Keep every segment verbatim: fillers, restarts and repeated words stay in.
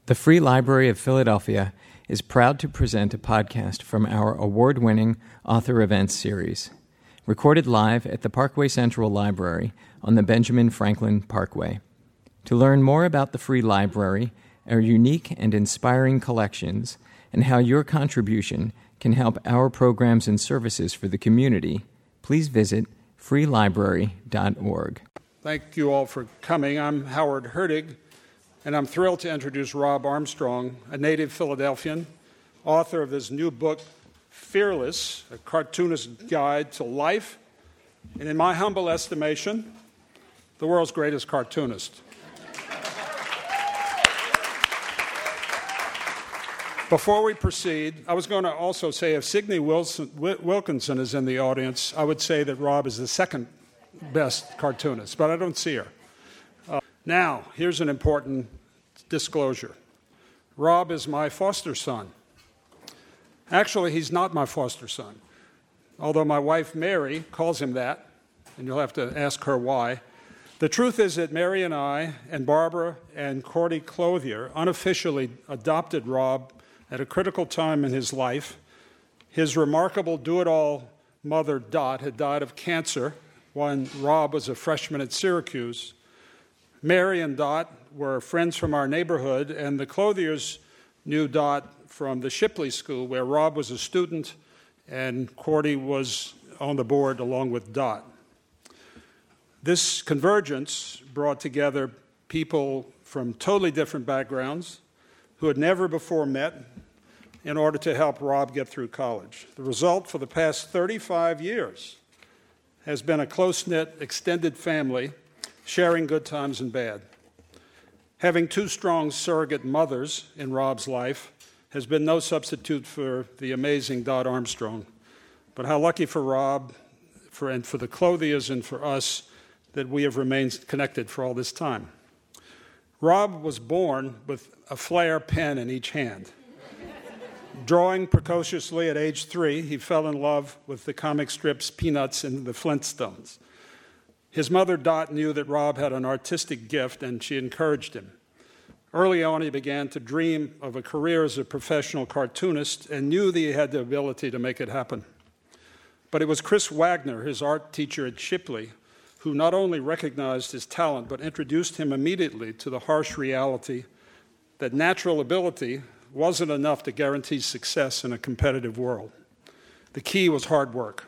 The Free Library of Philadelphia is proud to present a podcast from our award-winning Author Events series, recorded live at the Parkway Central Library on the Benjamin Franklin Parkway. To learn more about the Free Library, our unique and inspiring collections, and how your contribution can help our programs and services for the community, please visit free library dot org. Thank you all for coming. I'm Howard Hertig, and I'm thrilled to introduce Rob Armstrong, a native Philadelphian, author of his new book, Fearless, a cartoonist's guide to life, and in my humble estimation, the world's greatest cartoonist. Before we proceed, I was going to also say if Signe Wilson, Wilkinson is in the audience, I would say that Rob is the second best cartoonist, but I don't see her. Uh, now, here's an important disclosure. Rob is my foster son. Actually, he's not my foster son, although my wife, Mary, calls him that, and you'll have to ask her why. The truth is that Mary and I and Barbara and Cordy Clothier unofficially adopted Rob at a critical time in his life. His remarkable do-it-all mother, Dot, had died of cancer when Rob was a freshman at Syracuse. Mary and Dot were friends from our neighborhood, and the Clothiers knew Dot from the Shipley School, where Rob was a student and Cordy was on the board along with Dot. This convergence brought together people from totally different backgrounds who had never before met in order to help Rob get through college. The result for the past thirty-five years has been a close-knit, extended family sharing good times and bad. Having two strong surrogate mothers in Rob's life has been no substitute for the amazing Dot Armstrong. But how lucky for Rob for, and for the Clothiers and for us that we have remained connected for all this time. Rob was born with a Flair pen in each hand. Drawing precociously at age three, he fell in love with the comic strips Peanuts and the Flintstones. His mother, Dot, knew that Rob had an artistic gift, and she encouraged him. Early on, he began to dream of a career as a professional cartoonist and knew that he had the ability to make it happen. But it was Chris Wagner, his art teacher at Shipley, who not only recognized his talent, but introduced him immediately to the harsh reality that natural ability wasn't enough to guarantee success in a competitive world. The key was hard work.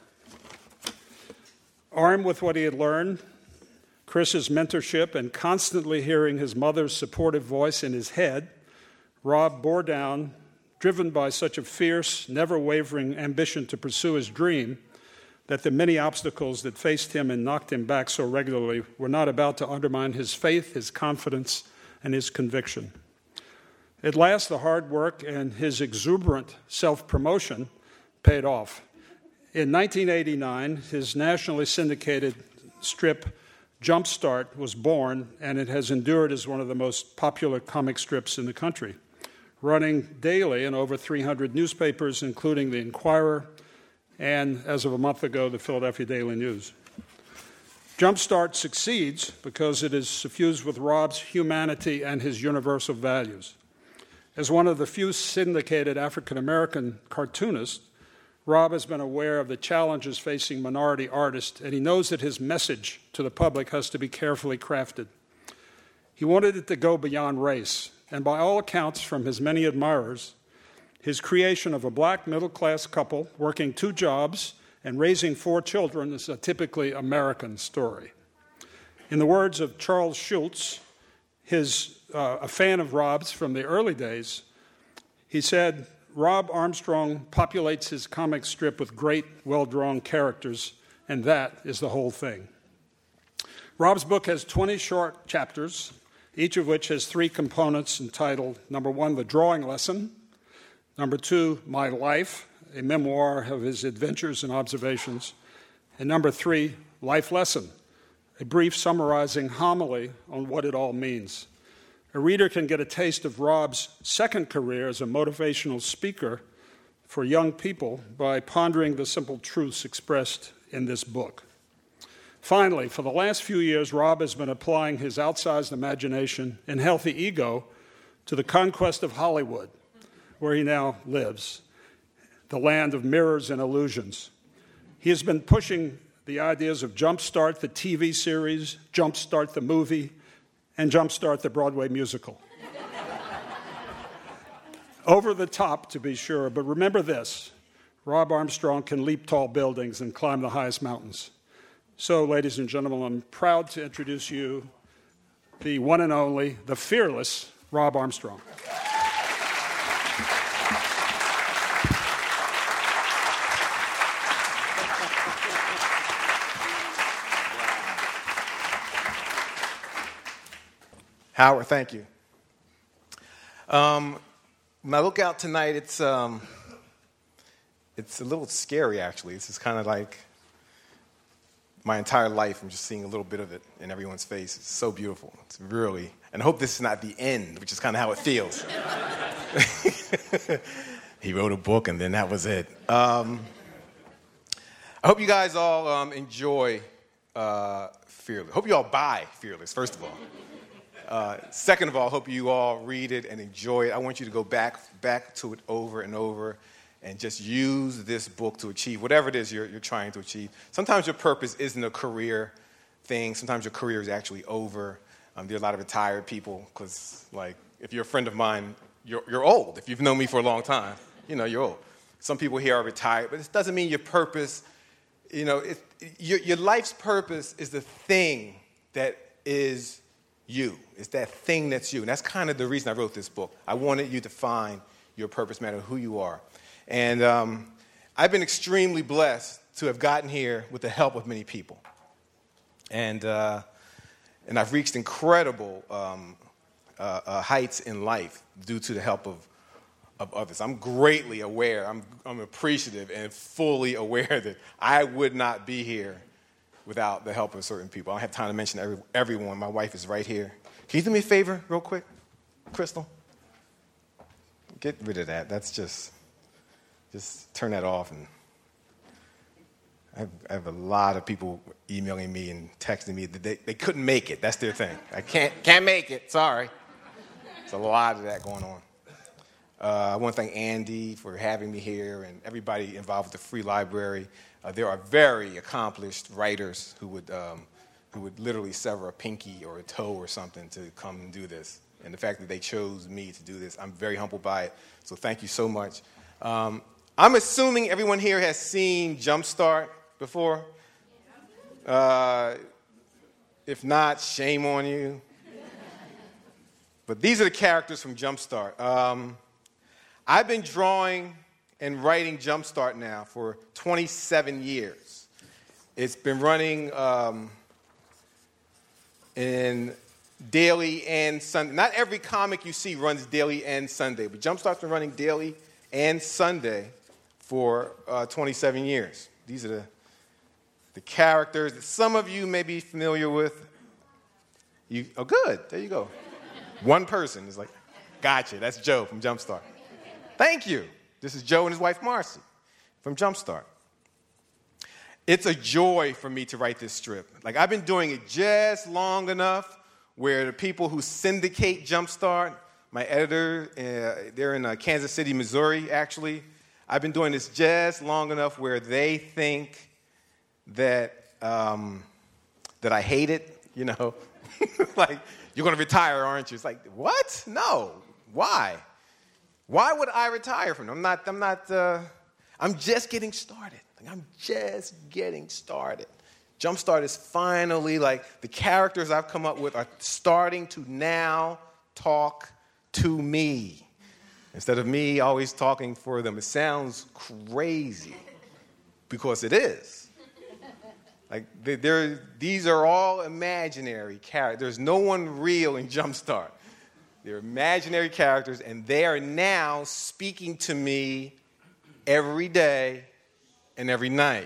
Armed with what he had learned, Chris's mentorship, and constantly hearing his mother's supportive voice in his head, Rob bore down, driven by such a fierce, never-wavering ambition to pursue his dream, that the many obstacles that faced him and knocked him back so regularly were not about to undermine his faith, his confidence, and his conviction. At last, the hard work and his exuberant self-promotion paid off. In nineteen eighty-nine, his nationally syndicated strip, Jumpstart, was born, and it has endured as one of the most popular comic strips in the country, running daily in over three hundred newspapers, including the Inquirer, and as of a month ago, the Philadelphia Daily News. Jumpstart succeeds because it is suffused with Rob's humanity and his universal values. As one of the few syndicated African-American cartoonists, Rob has been aware of the challenges facing minority artists, and he knows that his message to the public has to be carefully crafted. He wanted it to go beyond race, and by all accounts from his many admirers, his creation of a black middle-class couple working two jobs and raising four children is a typically American story. In the words of Charles Schulz, his, uh, a fan of Rob's from the early days, he said, "Rob Armstrong populates his comic strip with great, well-drawn characters, and that is the whole thing." Rob's book has twenty short chapters, each of which has three components entitled, number one, The Drawing Lesson, number two, My Life, a memoir of his adventures and observations, and number three, Life Lesson, a brief summarizing homily on what it all means. A reader can get a taste of Rob's second career as a motivational speaker for young people by pondering the simple truths expressed in this book. Finally, for the last few years, Rob has been applying his outsized imagination and healthy ego to the conquest of Hollywood, where he now lives, the land of mirrors and illusions. He has been pushing the ideas of Jumpstart, the T V series, Jumpstart, the movie, and Jumpstart, the Broadway musical. Over the top, to be sure, but remember this: Rob Armstrong can leap tall buildings and climb the highest mountains. So, ladies and gentlemen, I'm proud to introduce you the one and only, the fearless Rob Armstrong. Howard, thank you. Um, when I look out tonight, it's um, it's a little scary, actually. This is kind of like my entire life. I'm just seeing a little bit of it in everyone's face. It's so beautiful. It's really, and I hope this is not the end, which is kind of how it feels. He wrote a book, and then that was it. Um, I hope you guys all um, enjoy uh, Fearless. I hope you all buy Fearless, first of all. Uh, second of all, I hope you all read it and enjoy it. I want you to go back back to it over and over and just use this book to achieve whatever it is you're, you're trying to achieve. Sometimes your purpose isn't a career thing. Sometimes your career is actually over. Um, there are a lot of retired people because, like, if you're a friend of mine, you're, you're old. If you've known me for a long time, you know, you're old. Some people here are retired, but it doesn't mean your purpose, you know, it, your, your life's purpose is the thing that is you. It's that thing that's you. And that's kind of the reason I wrote this book. I wanted you to find your purpose, no matter who you are. And um, I've been extremely blessed to have gotten here with the help of many people. And uh, and I've reached incredible um, uh, uh, heights in life due to the help of, of others. I'm greatly aware, I'm, I'm appreciative and fully aware that I would not be here without the help of certain people. I don't have time to mention every, everyone. My wife is right here. Can you do me a favor real quick, Crystal? Get rid of that. That's just, just turn that off. And I have, I have a lot of people emailing me and texting me that they, they couldn't make it. That's their thing. I can't, can't make it. Sorry. There's a lot of that going on. Uh, I want to thank Andy for having me here and everybody involved with the Free Library. Uh, there are very accomplished writers who would um, who would literally sever a pinky or a toe or something to come and do this. And the fact that they chose me to do this, I'm very humbled by it. So thank you so much. Um, I'm assuming everyone here has seen Jumpstart before. Uh, if not, shame on you. But these are the characters from Jumpstart. Um, I've been drawing and writing Jumpstart now for twenty-seven years. It's been running um, in daily and Sunday. Not every comic you see runs daily and Sunday, but Jumpstart's been running daily and Sunday for uh, twenty-seven years. These are the, the characters that some of you may be familiar with. You, oh, good. There you go. One person is like, gotcha. That's Joe from Jumpstart. Thank you. This is Joe and his wife, Marcy, from Jumpstart. It's a joy for me to write this strip. Like, I've been doing it just long enough where the people who syndicate Jumpstart, my editor, uh, they're in uh, Kansas City, Missouri, actually. I've been doing this just long enough where they think that um, that I hate it, you know. Like, you're going to retire, aren't you? It's like, what? No. Why? Why would I retire from them? I'm not, I'm not, uh, I'm just getting started. Like, I'm just getting started. Jumpstart is finally, like, the characters I've come up with are starting to now talk to me instead of me always talking for them. It sounds crazy because it is. Like, they're, these are all imaginary characters. There's no one real in Jumpstart. They're imaginary characters, and they are now speaking to me every day and every night.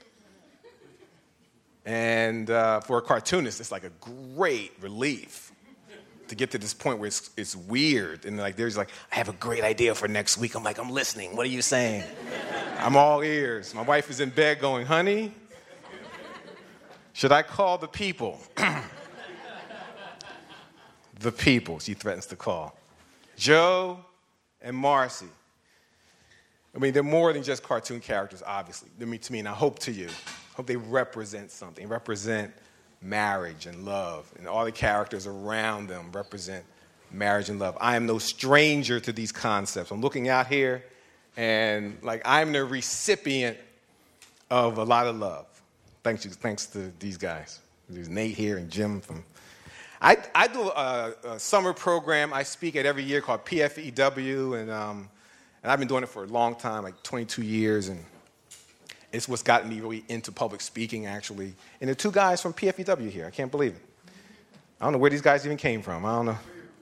And uh, for a cartoonist, it's like a great relief to get to this point where it's, it's weird. And like, there's like, I have a great idea for next week. I'm like, I'm listening. What are you saying? I'm all ears. My wife is in bed going, honey, should I call the people? The people, she threatens to call. Joe and Marcy. I mean, they're more than just cartoon characters, obviously. I mean, to me, and I hope to you, I hope they represent something, represent marriage and love, and all the characters around them represent marriage and love. I am no stranger to these concepts. I'm looking out here, and like I'm the recipient of a lot of love. Thanks, you, thanks to these guys. There's Nate here and Jim from. I, I do a, a summer program I speak at every year called P F E W, and um, and I've been doing it for a long time, like twenty-two years, and it's what's gotten me really into public speaking, actually. And there are two guys from P F E W here. I can't believe it. I don't know where these guys even came from. I don't know.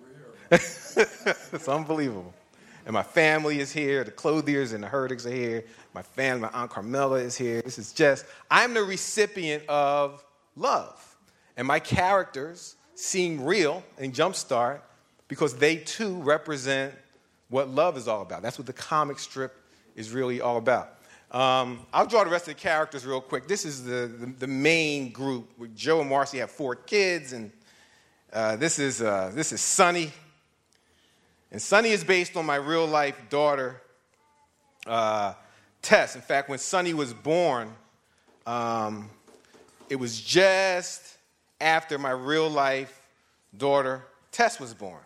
It's unbelievable. And my family is here. The Clothiers and the Hurdigs are here. My family, my Aunt Carmela is here. This is just, I'm the recipient of love. And my characters seem real in Jumpstart because they, too, represent what love is all about. That's what the comic strip is really all about. Um, I'll draw the rest of the characters real quick. This is the, the, the main group. With Joe and Marcy have four kids, and uh, this is uh, this is Sonny. And Sonny is based on my real-life daughter, uh, Tess. In fact, when Sonny was born, um, it was just after my real-life daughter, Tess, was born.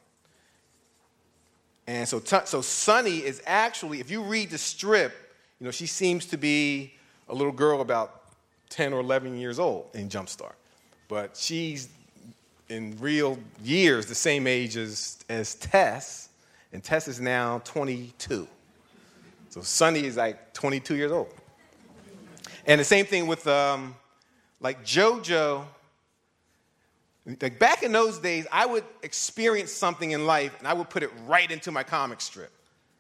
And so, t- so Sonny is actually, if you read the strip, you know, she seems to be a little girl about ten or eleven years old in Jumpstart. But she's, in real years, the same age as, as Tess. And Tess is now twenty-two. So Sonny is like twenty-two years old. And the same thing with, um, like, JoJo. Like, back in those days, I would experience something in life, and I would put it right into my comic strip.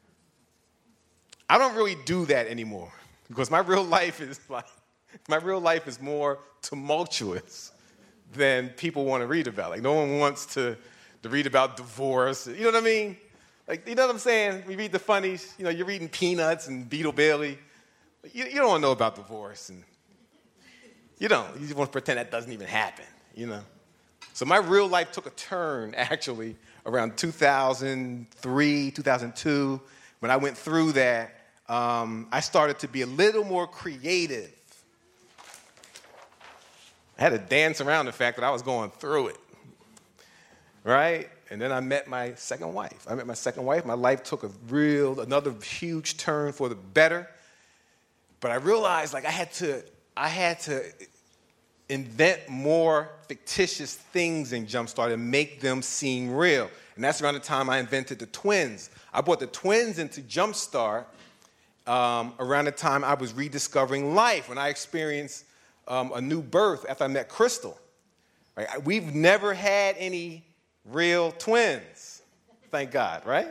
I don't really do that anymore because my real life is like, my real life is more tumultuous than people want to read about. Like, no one wants to, to read about divorce. You know what I mean? Like, you know what I'm saying? We read the funnies. You know, you're reading Peanuts and Beetle Bailey. You, you don't want to know about divorce. And you don't. You just want to pretend that doesn't even happen, you know? So my real life took a turn, actually, around two thousand three, two thousand two. When I went through that, um, I started to be a little more creative. I had to dance around the fact that I was going through it, right? And then I met my second wife. I met my second wife. My life took a real, another huge turn for the better. But I realized, like, I had to, I had to invent more fictitious things in Jumpstart and make them seem real. And that's around the time I invented the twins. I brought the twins into Jumpstart um, around the time I was rediscovering life, when I experienced um, a new birth after I met Crystal. Right? We've never had any real twins, thank God, right?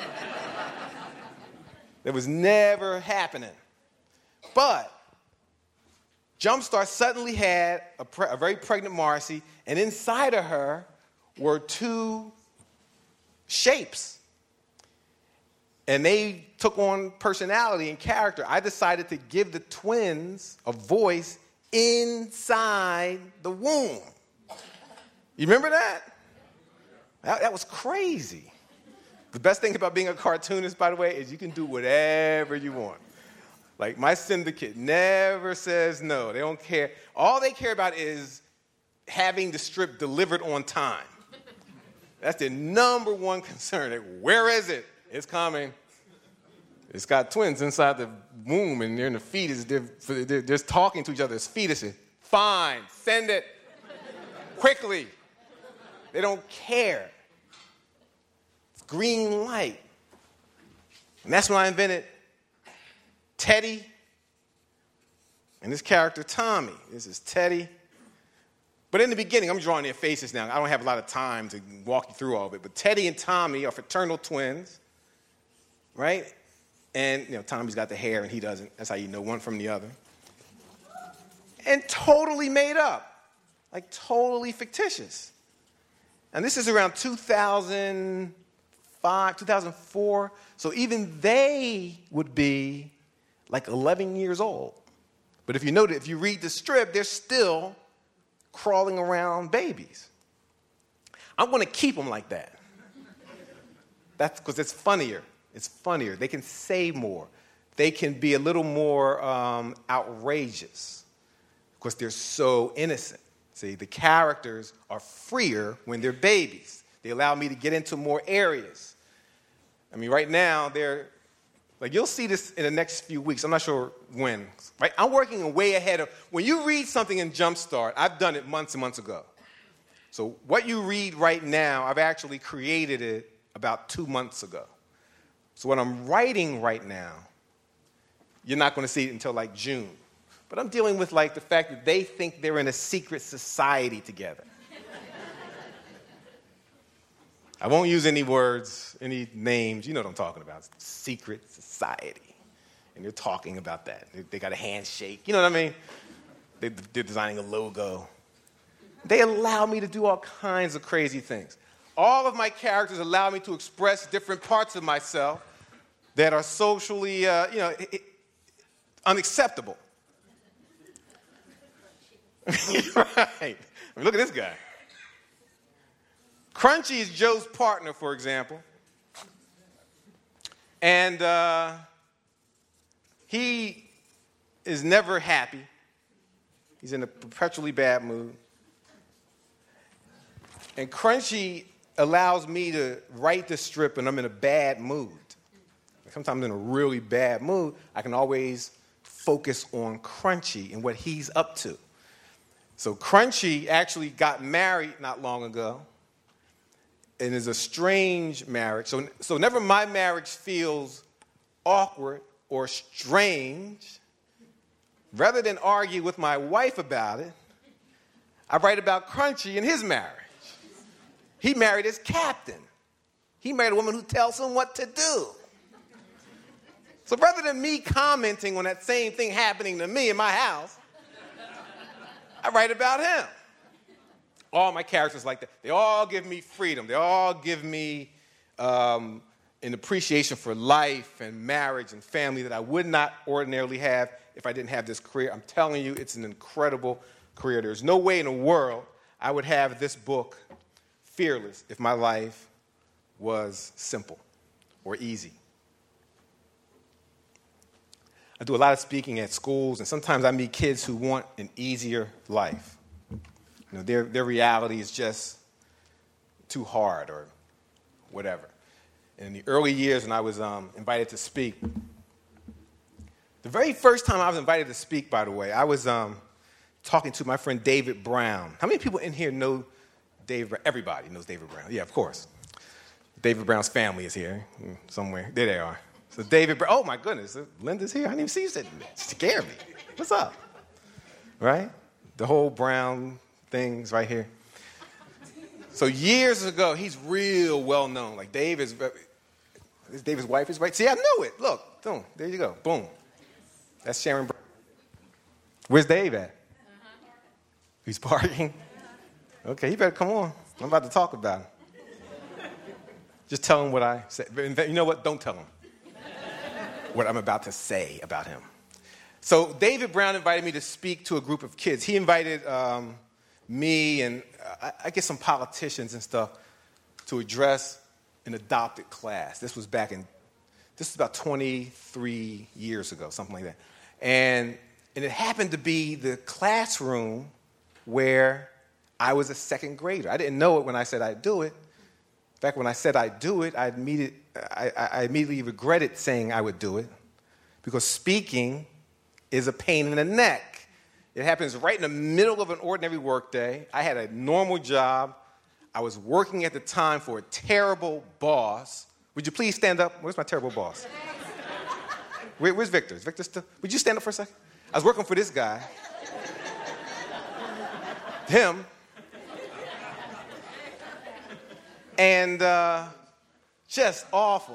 That was never happening. But Jumpstart suddenly had a, pre- a very pregnant Marcy, and inside of her were two shapes. And they took on personality and character. I decided to give the twins a voice inside the womb. You remember that? That, that was crazy. The best thing about being a cartoonist, by the way, is you can do whatever you want. Like, my syndicate never says no. They don't care. All they care about is having the strip delivered on time. That's their number one concern. Like, where is it? It's coming. It's got twins inside the womb, and they're in the fetus. They're, they're just talking to each other as fetuses. Fine, send it quickly. They don't care. It's green light. And that's when I invented Teddy and this character, Tommy. This is Teddy. But in the beginning, I'm drawing their faces now. I don't have a lot of time to walk you through all of it. But Teddy and Tommy are fraternal twins, right? And, you know, Tommy's got the hair and he doesn't. That's how you know one from the other. And totally made up. Like, totally fictitious. And this is around two thousand five, two thousand four. So even they would be like eleven years old. But if you notice, if you read the strip, they're still crawling around babies. I'm going to keep them like that. That's because it's funnier. It's funnier. They can say more. They can be a little more um, outrageous because they're so innocent. See, the characters are freer when they're babies. They allow me to get into more areas. I mean, right now, they're, like, you'll see this in the next few weeks. I'm not sure when. Right? I'm working way ahead of, when you read something in Jumpstart, I've done it months and months ago. So what you read right now, I've actually created it about two months ago. So what I'm writing right now, you're not going to see it until like June. But I'm dealing with like the fact that they think they're in a secret society together. I won't use any words, any names. You know what I'm talking about. Secret society. And they're talking about that. They, they got a handshake. You know what I mean? They, they're designing a logo. They allow me to do all kinds of crazy things. All of my characters allow me to express different parts of myself that are socially, uh, you know, it, it, unacceptable. Right. I mean, look at this guy. Crunchy is Joe's partner, for example. And uh, he is never happy. He's in a perpetually bad mood. And Crunchy allows me to write the strip and I'm in a bad mood. Sometimes I'm in a really bad mood. I can always focus on Crunchy and what he's up to. So Crunchy actually got married not long ago and is a strange marriage. So, so whenever my marriage feels awkward or strange, rather than argue with my wife about it, I write about Crunchy and his marriage. He married his captain. He married a woman who tells him what to do. So rather than me commenting on that same thing happening to me in my house, I write about him. All my characters like that. They all give me freedom. They all give me um, an appreciation for life and marriage and family that I would not ordinarily have if I didn't have this career. I'm telling you, it's an incredible career. There's no way in the world I would have this book, Fearless, if my life was simple or easy. I do a lot of speaking at schools, and sometimes I meet kids who want an easier life. You know, their, their reality is just too hard or whatever. And in the early years when I was um, invited to speak, the very first time I was invited to speak, by the way, I was um, talking to my friend David Brown. How many people in here know David Brown? Everybody knows David Brown. Yeah, of course. David Brown's family is here somewhere. There they are. So David Brown, oh my goodness, Linda's here. I didn't even see you sitting there. It scared me. What's up? Right? The whole Brown thing's right here. So years ago, he's real well known. Like Dave is, is David's wife is right. See, I knew it. Look, boom, there you go. Boom. That's Sharon Brown. Where's Dave at? Uh-huh. He's parking? Okay, he better come on. I'm about to talk about him. Just tell him what I said. You know what? Don't tell him what I'm about to say about him. So David Brown invited me to speak to a group of kids. He invited um, me and uh, I guess some politicians and stuff to address an adopted class. This was back in, this was about twenty-three years ago, something like that. And, and it happened to be the classroom where I was a second grader. I didn't know it when I said I'd do it. In fact, when I said I'd do it, I immediately, I, I immediately regretted saying I would do it because speaking is a pain in the neck. It happens right in the middle of an ordinary workday. I had a normal job. I was working at the time for a terrible boss. Would you please stand up? Where's my terrible boss? Where, where's Victor? Is Victor still? Would you stand up for a second? I was working for this guy. Him. And uh, just awful.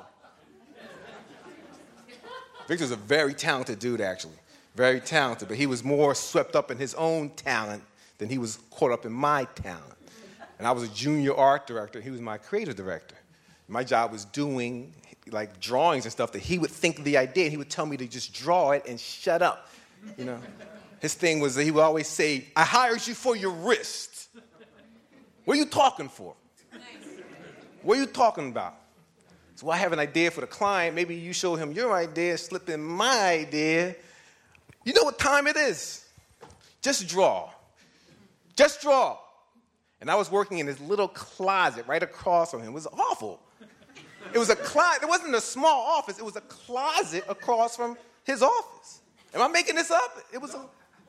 Victor's a very talented dude, actually. Very talented, but he was more swept up in his own talent than he was caught up in my talent. And I was a junior art director. He was my creative director. My job was doing like drawings and stuff that he would think of the idea, and he would tell me to just draw it and shut up. You know, his thing was that he would always say, "I hired you for your wrist. What are you talking for? What are you talking about?" So I have an idea for the client. Maybe you show him your idea, slip in my idea. You know what time it is. Just draw. Just draw. And I was working in this little closet right across from him. It was awful. It was a closet. It wasn't a small office. It was a closet across from his office. Am I making this up? It was a...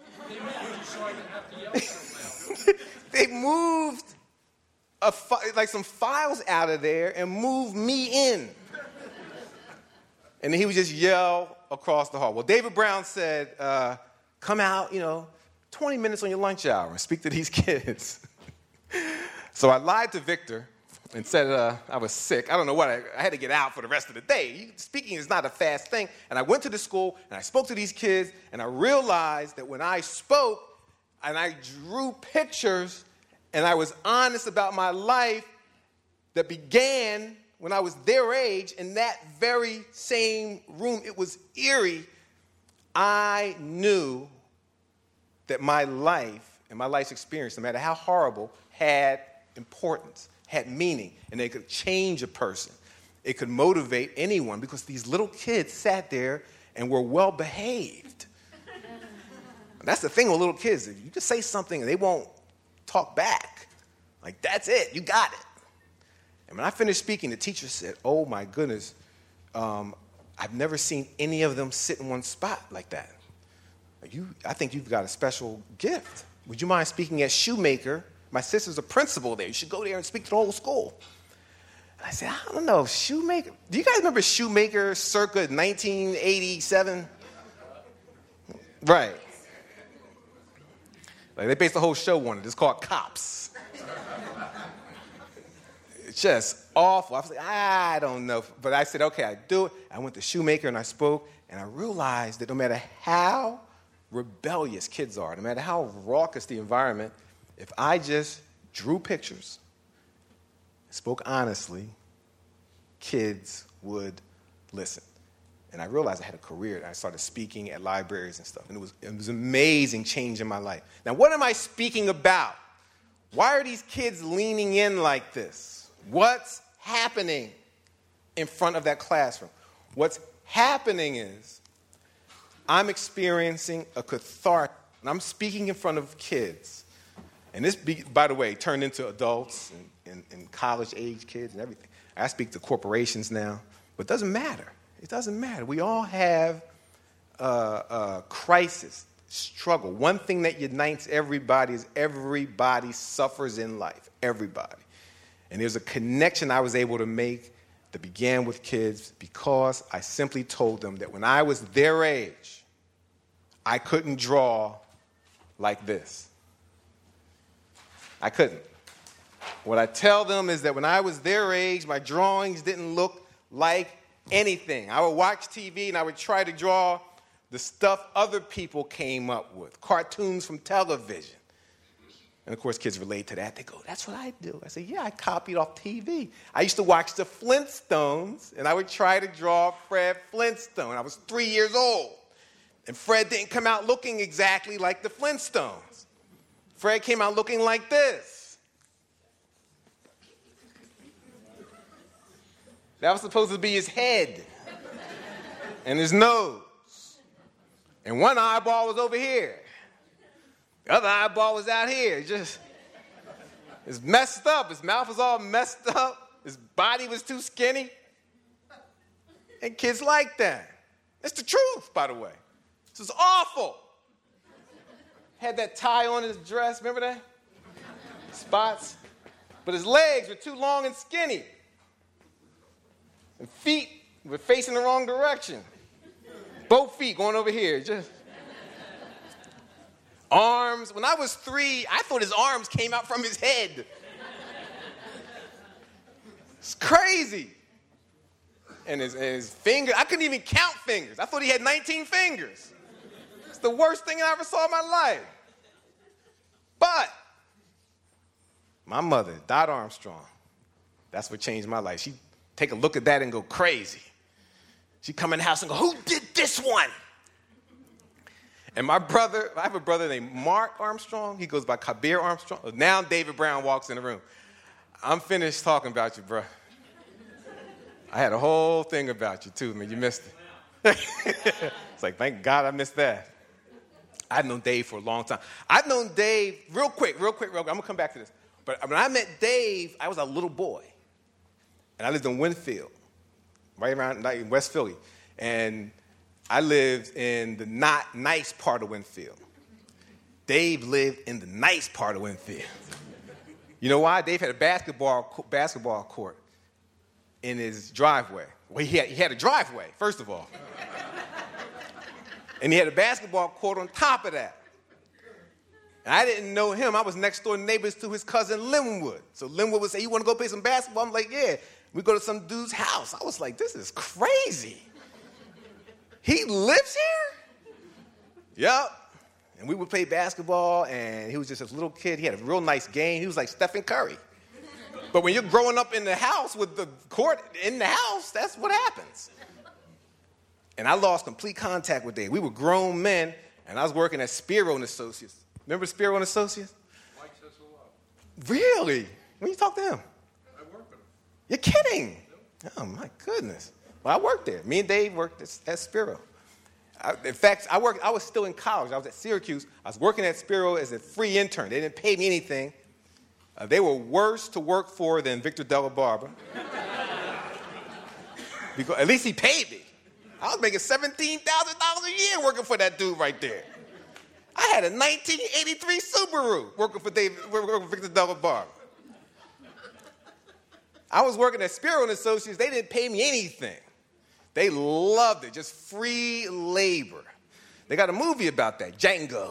They moved a fi- like some files out of there and moved me in. And then he would just yell across the hall. Well, David Brown said, uh, come out, you know, twenty minutes on your lunch hour and speak to these kids. So I lied to Victor and said uh, I was sick. I don't know what. I, I had to get out for the rest of the day. Speaking is not a fast thing. And I went to the school, and I spoke to these kids, and I realized that when I spoke and I drew pictures and I was honest about my life that began when I was their age in that very same room, it was eerie. I knew that my life and my life's experience, no matter how horrible, had importance, had meaning, and it could change a person. It could motivate anyone because these little kids sat there and were well behaved. That's the thing with little kids. If you just say something and they won't talk back, like that's it, you got it. And when I finished speaking, the teacher said, oh my goodness, um, I've never seen any of them sit in one spot like that. You, I think you've got a special gift. Would you mind speaking at Shoemaker? My sister's a principal there. You should go there and speak to the whole school. And I said, I don't know, Shoemaker. Do you guys remember Shoemaker circa nineteen eighty-seven? Right. Like they based the whole show on it. It's called Cops. It's just awful. I was like, I don't know. But I said, okay, I do it. I went to Shoemaker and I spoke, and I realized that no matter how rebellious kids are, no matter how raucous the environment, if I just drew pictures, spoke honestly, kids would listen. And I realized I had a career, and I started speaking at libraries and stuff. And it was, it was an amazing change in my life. Now, what am I speaking about? Why are these kids leaning in like this? What's happening in front of that classroom? What's happening is I'm experiencing a catharsis, and I'm speaking in front of kids. And this, be, by the way, turned into adults and, and, and college-age kids and everything. I speak to corporations now, but it doesn't matter. It doesn't matter. We all have a, a crisis, struggle. One thing that unites everybody is everybody suffers in life, everybody. And there's a connection I was able to make that began with kids because I simply told them that when I was their age, I couldn't draw like this. I couldn't. What I tell them is that when I was their age, my drawings didn't look like anything. I would watch T V and I would try to draw the stuff other people came up with, cartoons from television. And of course, kids relate to that. They go, that's what I do. I say, yeah, I copied off T V. I used to watch the Flintstones, and I would try to draw Fred Flintstone. I was three years old, and Fred didn't come out looking exactly like the Flintstones. Fred came out looking like this. That was supposed to be his head and his nose. And one eyeball was over here. The other eyeball was out here. Just, it's messed up. His mouth was all messed up. His body was too skinny. And kids like that. It's the truth, by the way. This is awful. Had that tie on his dress, remember that? Spots. But his legs were too long and skinny. And feet were facing the wrong direction. Both feet going over here. Just arms. When I was three, I thought his arms came out from his head. It's crazy. And his, and his fingers, I couldn't even count fingers. I thought he had nineteen fingers. It's the worst thing I ever saw in my life. But my mother, Dot Armstrong, that's what changed my life. She'd take a look at that and go crazy. She'd come in the house and go, who did this one? And my brother, I have a brother named Mark Armstrong. He goes by Kabir Armstrong. Now David Brown walks in the room. I'm finished talking about you, bro. I had a whole thing about you, too, man. You missed it. It's like, thank God I missed that. I've known Dave for a long time. I've known Dave, real quick, real quick, real quick. I'm going to come back to this. But when I met Dave, I was a little boy. And I lived in Winfield, right around like in West Philly. And I lived in the not nice part of Winfield. Dave lived in the nice part of Winfield. You know why? Dave had a basketball basketball court in his driveway. Well, he had, he had a driveway, first of all. And he had a basketball court on top of that. And I didn't know him. I was next door neighbors to his cousin Linwood. So Linwood would say, you want to go play some basketball? I'm like, yeah. We go to some dude's house. I was like, this is crazy. He lives here? Yep. And we would play basketball, and he was just a little kid. He had a real nice game. He was like Stephen Curry. But when you're growing up in the house with the court in the house, that's what happens. And I lost complete contact with Dave. We were grown men, and I was working at Spiro and Associates. Remember Spiro and Associates? Mike says hello. Really? When you talk to him? I work with him. You're kidding? Nope. Oh, my goodness. Well, I worked there. Me and Dave worked at, at Spiro. I, in fact, I worked. I was still in college. I was at Syracuse. I was working at Spiro as a free intern. They didn't pay me anything. Uh, they were worse to work for than Victor Della Barba. Because at least he paid me. I was making seventeen thousand dollars a year working for that dude right there. I had a nineteen eighty-three Subaru working for, David, working for Victor Della Barba. I was working at Spiro and Associates. They didn't pay me anything. They loved it, just free labor. They got a movie about that, Django.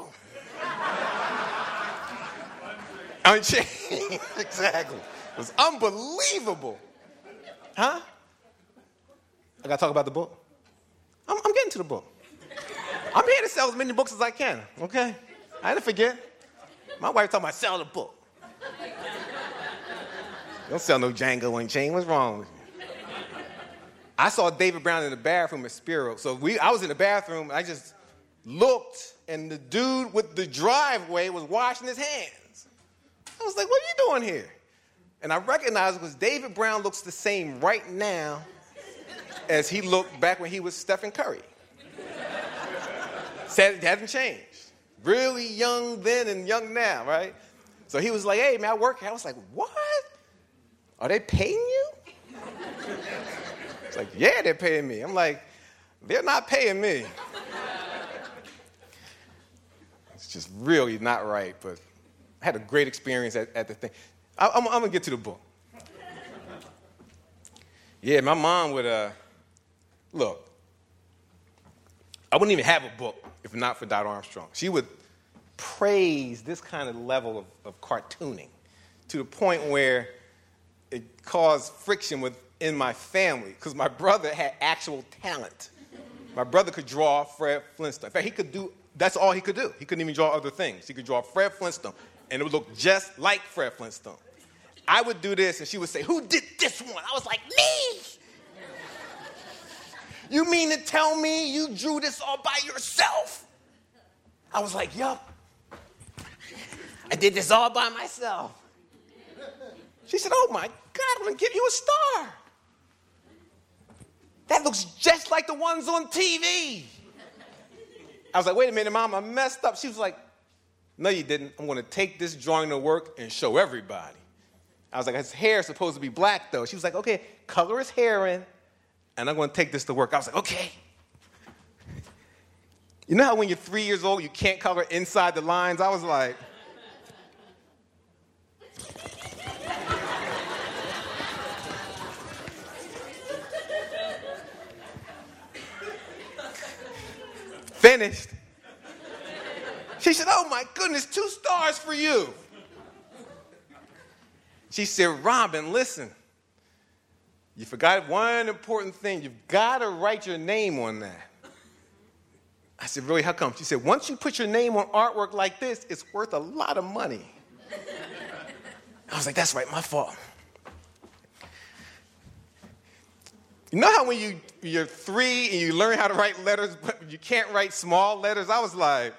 Unchained, exactly. It was unbelievable. Huh? I got to talk about the book? I'm, I'm getting to the book. I'm here to sell as many books as I can, okay? I didn't forget. My wife talking about sell the book. Don't sell no Django Unchained. What's wrong with you? I saw David Brown in the bathroom at Spiro. So we, I was in the bathroom, and I just looked, and the dude with the driveway was washing his hands. I was like, what are you doing here? And I recognized it because David Brown looks the same right now as he looked back when he was Stephen Curry. Said it hasn't changed. Really young then and young now, right? So he was like, hey, man, I work here. I was like, what? Are they paying you? It's like, yeah, they're paying me. I'm like, they're not paying me. It's just really not right, but I had a great experience at, at the thing. I, I'm, I'm going to get to the book. Yeah, my mom would, uh, look, I wouldn't even have a book if not for Dot Armstrong. She would praise this kind of level of, of cartooning to the point where it caused friction within my family because my brother had actual talent. My brother could draw Fred Flintstone. In fact, he could do, that's all he could do. He couldn't even draw other things. He could draw Fred Flintstone, and it would look just like Fred Flintstone. I would do this, and she would say, who did this one? I was like, me! You mean to tell me you drew this all by yourself? I was like, yup. I did this all by myself. She said, oh, my God, I'm going to give you a star. That looks just like the ones on T V. I was like, wait a minute, Mom, I messed up. She was like, no, you didn't. I'm going to take this drawing to work and show everybody. I was like, his hair is supposed to be black, though. She was like, okay, color his hair in, and I'm going to take this to work. I was like, okay. You know how when you're three years old, you can't color inside the lines? I was like, finished. She said, oh, my goodness, two stars for you. She said, Robin, listen, you forgot one important thing. You've got to write your name on that. I said, really, how come? She said, once you put your name on artwork like this, it's worth a lot of money. I was like, that's right, my fault. You know how when you, you're three and you learn how to write letters, but you can't write small letters? I was like,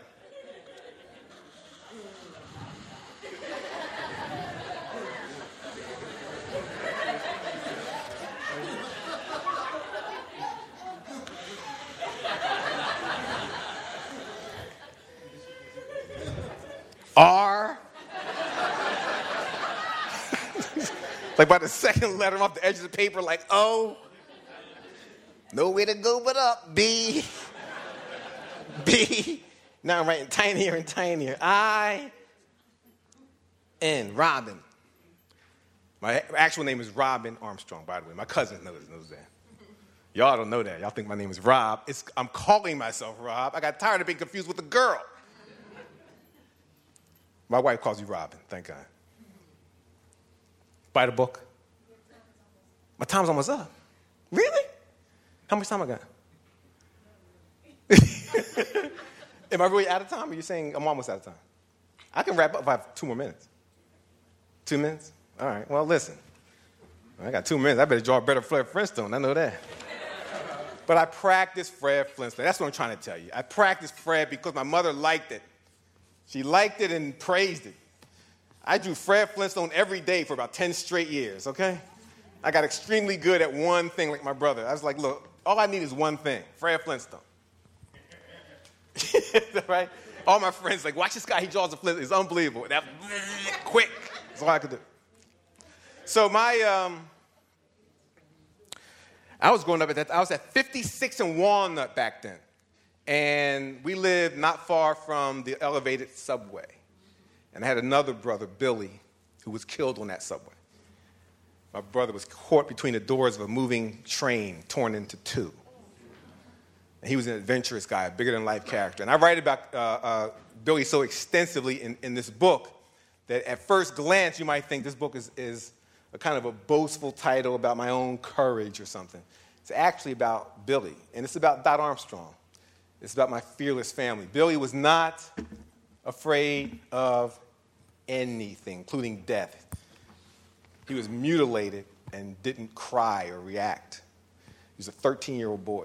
Like by the second letter, I'm off the edge of the paper, like, oh, no way to go but up, B. B. Now I'm writing tinier and tinier. I, N, Robin. My actual name is Robin Armstrong, by the way. My cousin knows, knows that. Y'all don't know that. Y'all think my name is Rob. It's, I'm calling myself Rob. I got tired of being confused with a girl. My wife calls you Robin, thank God. Buy the book? My time's almost up. Really? How much time I got? Am I really out of time, or are you saying I'm almost out of time? I can wrap up if I have two more minutes. Two minutes? All right, well, listen. I got two minutes. I better draw a better Fred Flintstone. I know that. But I practiced Fred Flintstone. That's what I'm trying to tell you. I practiced Fred because my mother liked it. She liked it and praised it. I drew Fred Flintstone every day for about ten straight years, okay? I got extremely good at one thing like my brother. I was like, look, all I need is one thing, Fred Flintstone. Right? All my friends like, watch this guy, he draws a Flintstone. It's unbelievable. That quick. That's all I could do. So my, um, I was growing up at that, I was at fifty-six and Walnut back then. And we lived not far from the elevated subway. And I had another brother, Billy, who was killed on that subway. My brother was caught between the doors of a moving train torn into two. And he was an adventurous guy, a bigger-than-life character. And I write about uh, uh, Billy so extensively in, in this book that at first glance you might think this book is, is a kind of a boastful title about my own courage or something. It's actually about Billy, and it's about Dot Armstrong. It's about my fearless family. Billy was not afraid of anything, including death. He was mutilated and didn't cry or react. He was a thirteen-year-old boy.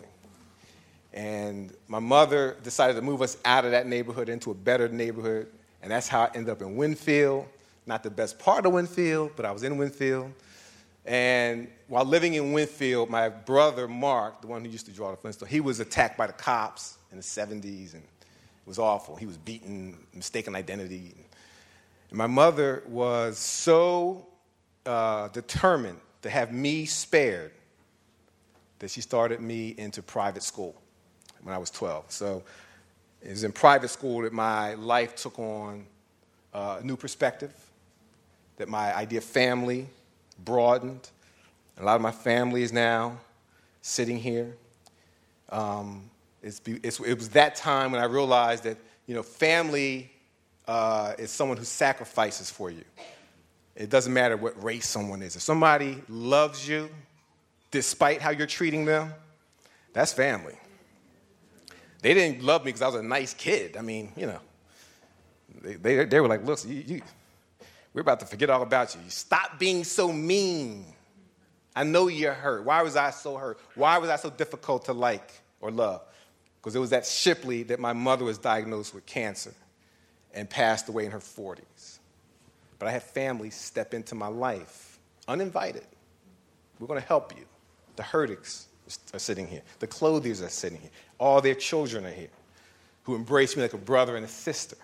And my mother decided to move us out of that neighborhood into a better neighborhood, and that's how I ended up in Winfield. Not the best part of Winfield, but I was in Winfield. And while living in Winfield, my brother, Mark, the one who used to draw the Flintstone, he was attacked by the cops in the seventies, and it was awful. He was beaten, mistaken identity. And my mother was so uh, determined to have me spared that she started me into private school when I was twelve. So it was in private school that my life took on uh, a new perspective, that my idea of family broadened. A lot of my family is now sitting here. Um, it's, it's, it was that time when I realized that, you know, family uh, is someone who sacrifices for you. It doesn't matter what race someone is. If somebody loves you despite how you're treating them, that's family. They didn't love me because I was a nice kid. I mean, you know, they, they, they were like, look, you, you, we're about to forget all about you. Stop being so mean. I know you're hurt. Why was I so hurt? Why was I so difficult to like or love? Because it was at Shipley that my mother was diagnosed with cancer and passed away in her forties. But I had family step into my life, uninvited. We're going to help you. The Hurdigs are sitting here. The Clothiers are sitting here. All their children are here who embrace me like a brother and a sister.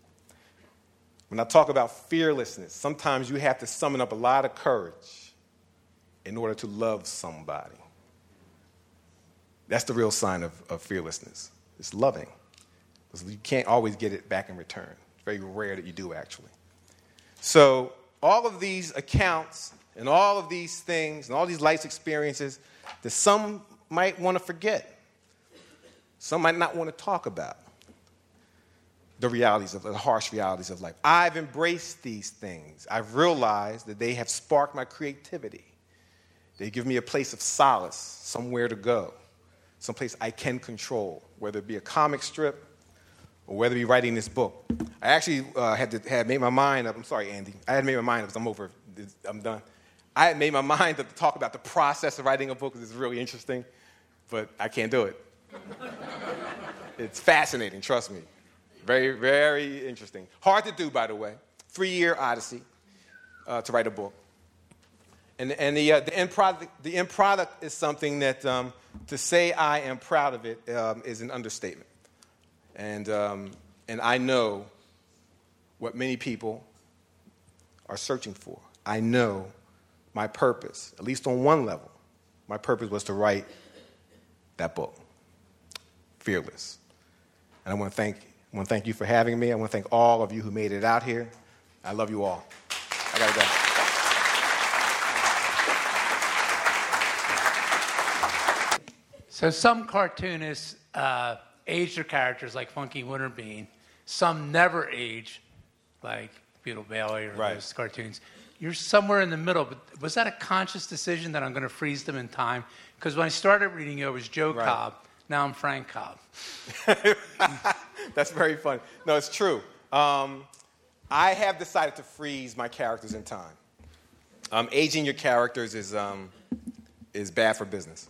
When I talk about fearlessness, sometimes you have to summon up a lot of courage in order to love somebody. That's the real sign of, of fearlessness. It's loving. Because you can't always get it back in return. It's very rare that you do, actually. So all of these accounts and all of these things and all these life experiences that some might want to forget, some might not want to talk about, the realities of the harsh realities of life. I've embraced these things. I've realized that they have sparked my creativity. They give me a place of solace, somewhere to go, someplace I can control, whether it be a comic strip or whether it be writing this book. I actually uh, had to had made my mind up. I'm sorry, Andy. I had made my mind up because I'm over. I'm done. I had made my mind up to talk about the process of writing a book because it's really interesting, but I can't do it. It's fascinating, trust me. Very, very interesting. Hard to do, by the way. Three-year odyssey uh, to write a book. And, and the, uh, the, end product, the end product is something that um, to say I am proud of it um, is an understatement. And, um, and I know what many people are searching for. I know my purpose, at least on one level, my purpose was to write that book, Fearless. And I want to thank, I want to thank you for having me. I want to thank all of you who made it out here. I love you all. I got to go. So some cartoonists uh, age their characters like Funky Winterbean. Some never age, like Beetle Bailey or Right. those cartoons. You're somewhere in the middle. But was that a conscious decision that I'm going to freeze them in time? Because when I started reading you, it was Joe Right. Cobb. Now I'm Frank Cobb. That's very funny. No, it's true. Um, I have decided to freeze my characters in time. Um, aging your characters is, um, is bad for business.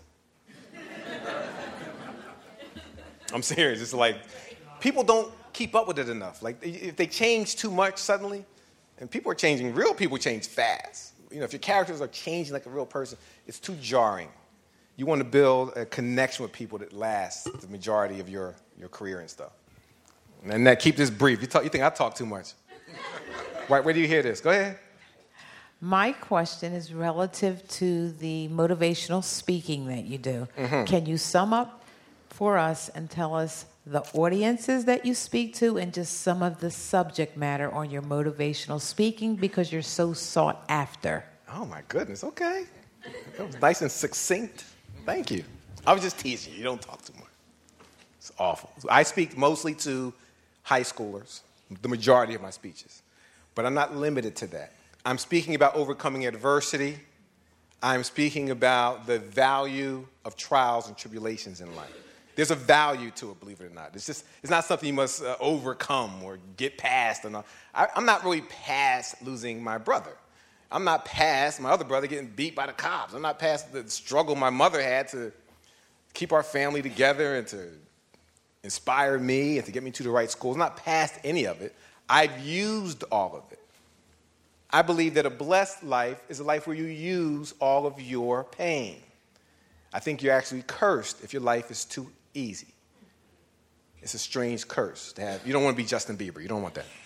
I'm serious. It's like people don't keep up with it enough. Like if they change too much suddenly, and people are changing, real people change fast. You know, if your characters are changing like a real person, it's too jarring. You want to build a connection with people that lasts the majority of your, your career and stuff. And that, keep this brief. You, talk, you think I talk too much? Why, where do you hear this? Go ahead. My question is relative to the motivational speaking that you do. Mm-hmm. Can you sum up for us and tell us the audiences that you speak to and just some of the subject matter on your motivational speaking because you're so sought after? Oh, my goodness. Okay. That was nice and succinct. Thank you. I was just teasing you. You don't talk too much. It's awful. I speak mostly to high schoolers, the majority of my speeches. But I'm not limited to that. I'm speaking about overcoming adversity. I'm speaking about the value of trials and tribulations in life. There's a value to it, believe it or not. It's just, it's not something you must uh, overcome or get past. And I, I'm not really past losing my brother. I'm not past my other brother getting beat by the cops. I'm not past the struggle my mother had to keep our family together and to inspire me and to get me to the right schools. I'm not past any of it. I've used all of it. I believe that a blessed life is a life where you use all of your pain. I think you're actually cursed if your life is too easy. It's a strange curse to have. You don't want to be Justin Bieber. You don't want that.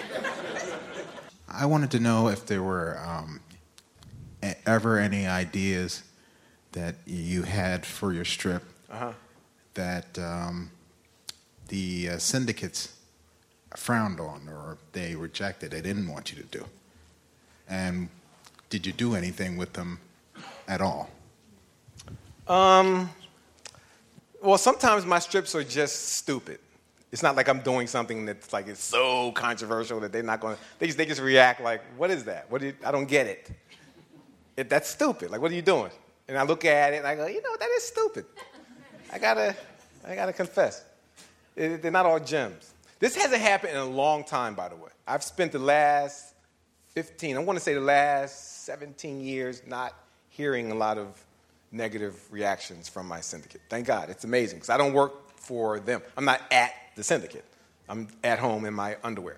I wanted to know if there were um, ever any ideas that you had for your strip Uh-huh. that um, the uh, syndicates frowned on or they rejected, they didn't want you to do. And did you do anything with them at all? Um, well, sometimes my strips are just stupid. It's not like I'm doing something that's like it's so controversial that they're not going to, they just, they just react like, what is that? What do you, I don't get it. it. That's stupid. Like, what are you doing? And I look at it and I go, you know, that is stupid. I gotta, I gotta confess. It, they're not all gems. This hasn't happened in a long time, by the way. I've spent the last fifteen, I want to say the last seventeen years not hearing a lot of negative reactions from my syndicate. Thank God. It's amazing because I don't work for them. I'm not at the syndicate. I'm at home in my underwear.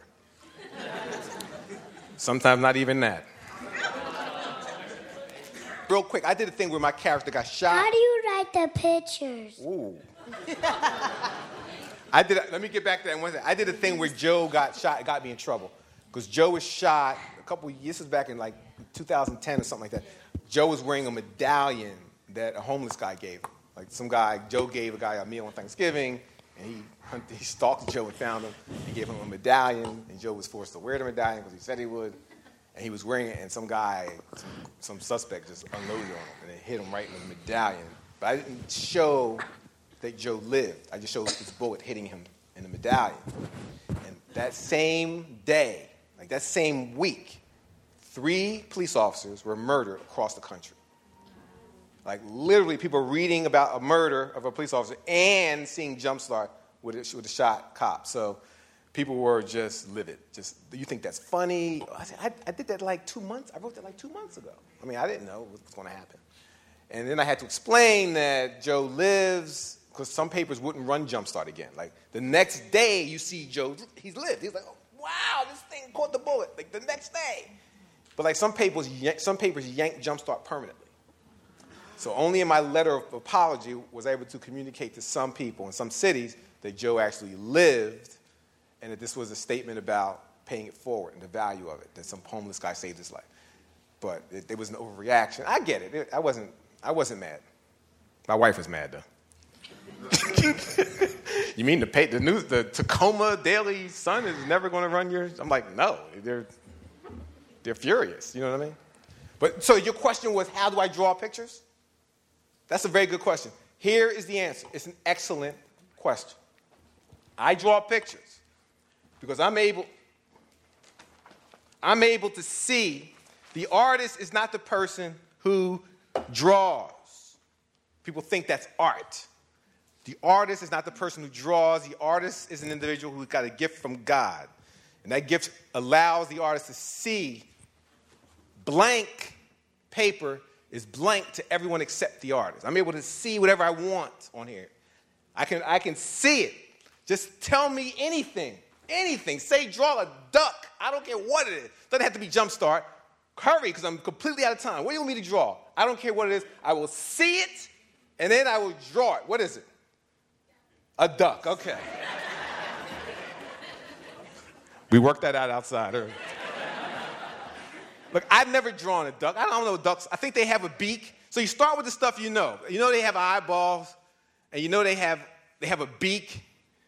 Sometimes not even that. Real quick, I did a thing where my character got shot. How do you write the pictures? Ooh. I did. Let me get back to that one second. I did a thing where Joe got shot. It got me in trouble because Joe was shot a couple of years. This was back in like two thousand ten or something like that. Joe was wearing a medallion that a homeless guy gave him. Like some guy, Joe gave a guy a meal on Thanksgiving, and he hunted, he stalked Joe and found him. He gave him a medallion, and Joe was forced to wear the medallion because he said he would. And he was wearing it, and some guy, some, some suspect just unloaded on him, and it hit him right in the medallion. But I didn't show that Joe lived. I just showed his bullet hitting him in the medallion. And that same day, like that same week, three police officers were murdered across the country. Like literally people reading about a murder of a police officer and seeing Jumpstart with a, with a shot cop. So people were just livid. Just, you think that's funny? I said, I, I did that like two months. I wrote that like two months ago. I mean, I didn't know what was going to happen. And then I had to explain that Joe lives, because some papers wouldn't run Jumpstart again. Like the next day you see Joe, he's lived. He's like, oh, wow, this thing caught the bullet. Like the next day. But like some papers, some papers yanked Jumpstart permanently. So only in my letter of apology was I able to communicate to some people in some cities that Joe actually lived and that this was a statement about paying it forward and the value of it, that some homeless guy saved his life. but it, there was an overreaction. I get it. it. I wasn't. I wasn't mad. My wife was mad though. You mean the pay, the news, the Tacoma Daily Sun is never going to run your? I'm like, no, they're they're furious. You know what I mean? But so your question was, how do I draw pictures? That's a very good question. Here is the answer. It's an excellent question. I draw pictures because I'm able. I'm able to see the artist is not the person who draws. People think that's art. The artist is not the person who draws. The artist is an individual who got a gift from God. And that gift allows the artist to see blank paper is blank to everyone except the artist. I'm able to see whatever I want on here. I can, I can see it. Just tell me anything, anything. Say draw a duck. I don't care what it is. Doesn't have to be Jumpstart. Hurry, because I'm completely out of time. What do you want me to draw? I don't care what it is. I will see it, and then I will draw it. What is it? A duck, okay. We worked that out outside earlier. Look, I've never drawn a duck. I don't know ducks. I think they have a beak. So you start with the stuff you know. You know they have eyeballs, and you know they have they have a beak,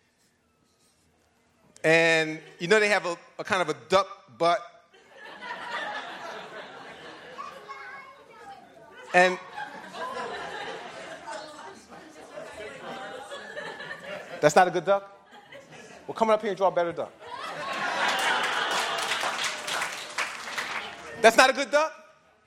and you know they have a, a kind of a duck butt. And that's not a good duck? Well, come up here and draw a better duck. That's not a good duck?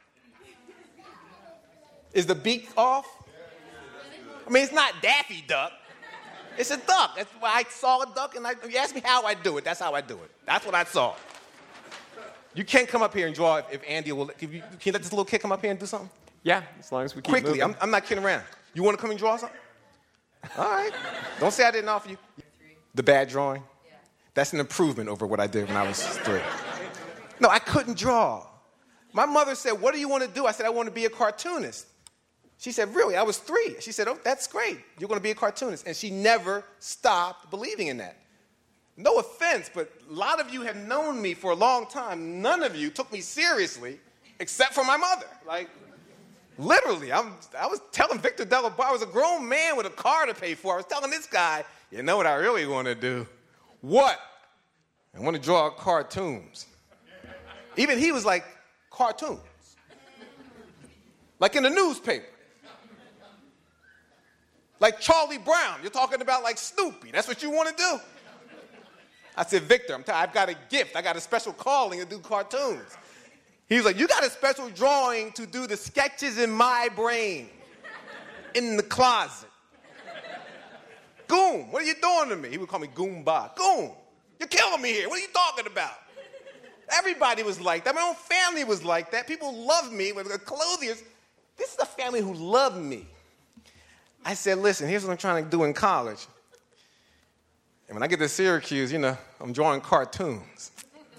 Is the beak off? I mean, it's not Daffy Duck. It's a duck. That's why I saw a duck, and I, you ask me how I do it, that's how I do it. That's what I saw. You can't come up here and draw if, if Andy will. Can you, can you let this little kid come up here and do something? Yeah, as long as we keep Quickly, moving. I'm, I'm not kidding around. You want to come and draw something? All right. Don't say I didn't offer you. The bad drawing? Yeah. That's an improvement over what I did when I was three. No, I couldn't draw. My mother said, what do you want to do? I said, I want to be a cartoonist. She said, really? I was three. She said, oh, that's great. You're going to be a cartoonist. And she never stopped believing in that. No offense, but a lot of you have known me for a long time. None of you took me seriously except for my mother. Like, literally, I'm, I was telling Victor Delabar, I was a grown man with a car to pay for. I was telling this guy, you know what I really want to do? What? I want to draw cartoons. Even he was like, cartoons. Like in the newspaper. Like Charlie Brown. You're talking about like Snoopy. That's what you want to do? I said, Victor, I'm t- I've got a gift. I got a special calling to do cartoons. He was like, you got a special drawing to do the sketches in my brain, in the closet. Goom, what are you doing to me? He would call me Goomba. Goom, you're killing me here. What are you talking about? Everybody was like that. My own family was like that. People loved me with the clothiers. This is a family who loved me. I said, listen, here's what I'm trying to do in college. And when I get to Syracuse, you know, I'm drawing cartoons.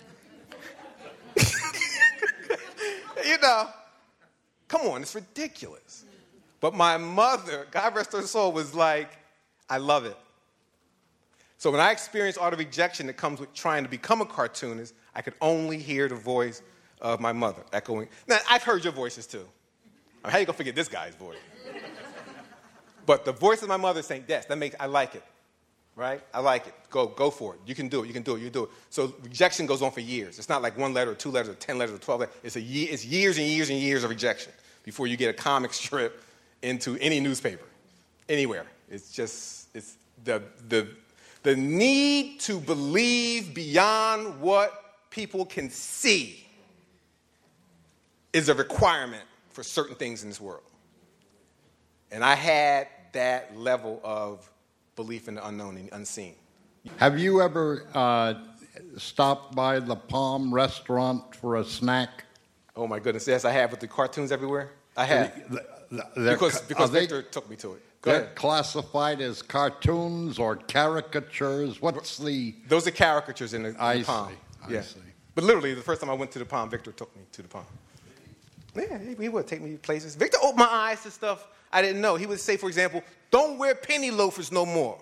You know, come on, it's ridiculous. But my mother, God rest her soul, was like, I love it. So when I experienced all the rejection that comes with trying to become a cartoonist, I could only hear the voice of my mother echoing. Now, I've heard your voices too. I mean, how are you going to forget this guy's voice? But the voice of my mother saying, yes, that makes, I like it, right? I like it. Go, go for it. You can do it. You can do it. You can do it. So rejection goes on for years. It's not like one letter or two letters or ten letters or twelve letters. It's, a ye- it's years and years and years of rejection before you get a comic strip into any newspaper, anywhere. It's just, it's the, the, the need to believe beyond what people can see is a requirement for certain things in this world. And I had that level of belief in the unknown and the unseen. Have you ever uh, stopped by the Palm restaurant for a snack? Oh, my goodness. Yes, I have with the cartoons everywhere. I have. The, the, because because they, Victor took me to it. Go they're ahead. classified as cartoons or caricatures. What's the... Those are caricatures in the, in I the Palm. see. Yeah. I see. But literally, the first time I went to the Palm, Victor took me to the Palm. Yeah, he would take me places. Victor opened my eyes to stuff I didn't know. He would say, for example, don't wear penny loafers no more.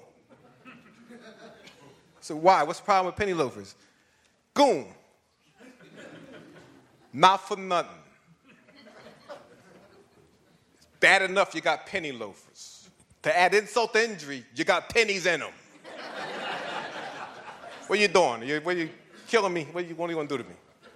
So why? What's the problem with penny loafers? Goom. Not for nothing. Bad enough you got penny loafers. To add insult to injury, you got pennies in them. What are you doing? You, what are you killing me? What are you, what are you going to do to me?